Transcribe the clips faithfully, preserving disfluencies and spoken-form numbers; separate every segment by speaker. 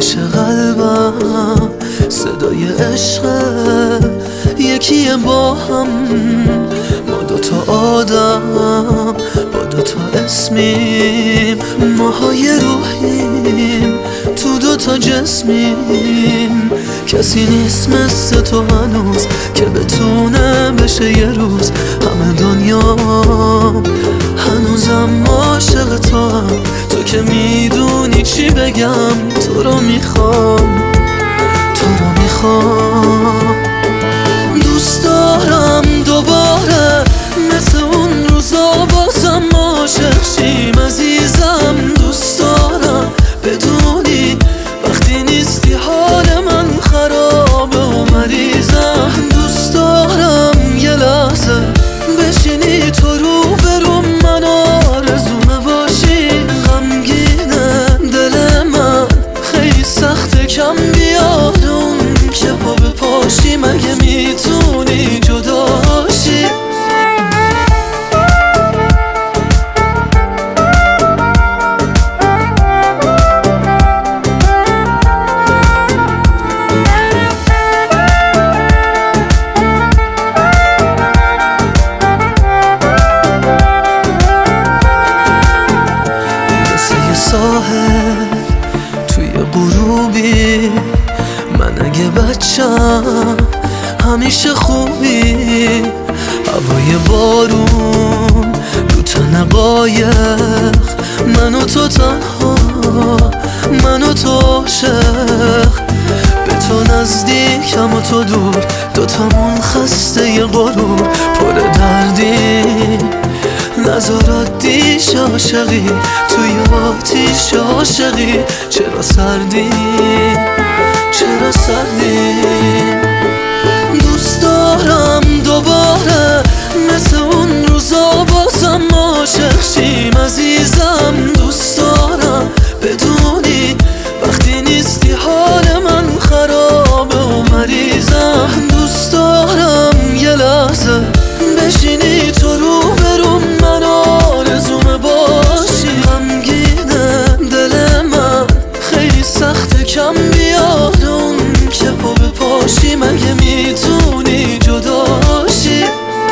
Speaker 1: تپش قلبم صدای عشق یکیه با هم. ما دوتا آدم با دوتا اسمیم، ماهای روحیم تو دوتا جسمیم. کسی نیست مثل تو هنوز که بتونه بشه یه روز همه دنیا. هنوزم عاشق تو هم، تو که میدونی چی بگم. تو رو میخوام، تو رو میخوام. دوست دارم دوباره مثل اون روزا بازم عاشق شیم عزیزم. دوست دارم بدونی وقتی نیستی حال من خرابه و مریضم. دوست دارم یه لحظه بشینی تو رو برو من، آرزومه باشی. غمگینه دل من، خیلی سخته کم بیاد اون که پا به پاشی. مگه میتونی جداشی؟ ساحل توی غروبی، من اگه بچم همیشه خوبی. هوای بارون رو تن قایق، من و تو تنها، من و تو عاشق. به تو نزدیکم و تو دور، دوتامون خسته ی غرور. پر دردی نظرات دیش عاشقی، توی آتیش عاشقی. چرا سردی، چرا سردی؟ دوست دارم دوباره مثل اون روزا بازم عاشق شیم عزیزم. دوست دارم بدونی وقتی نیستی حال من خرابه و مریضم. دوست دارم یه لحظه بشینی تو رو برو من، آرزومه باشی. غمگینه دل من، خیلی سخته کم بیاد اون که پا به پاشی. مگه میتونی جداشی؟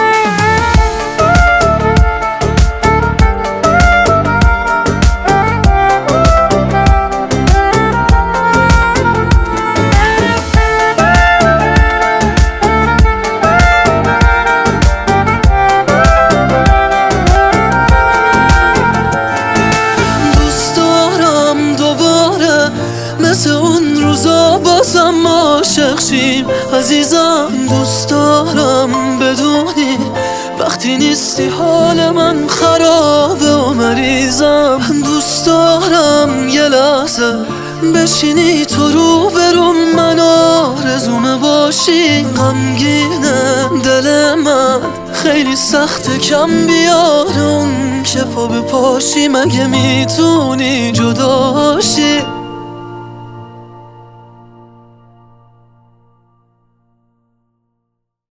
Speaker 1: مثل اون روزا بازم عاشق شیم عزیزم. دوست دارم بدونی وقتی نیستی حال من خرابه و مریضم. دوست دارم یه لحظه بشینی تو رو برو من، آرزومه باشی. غمگینه دل من، خیلی سخته کم بیاد اون که پا به پاشی. مگه میتونی جداشی؟